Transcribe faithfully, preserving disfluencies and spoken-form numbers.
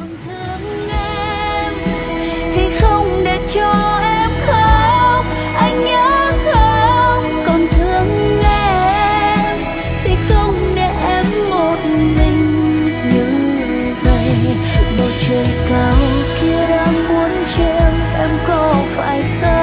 thương em thì không để cho em khóc, anh nhớ không? Còn thương em thì không để em một mình như vậy. Bầu trời cao kia đang muốn treo em có phải sao?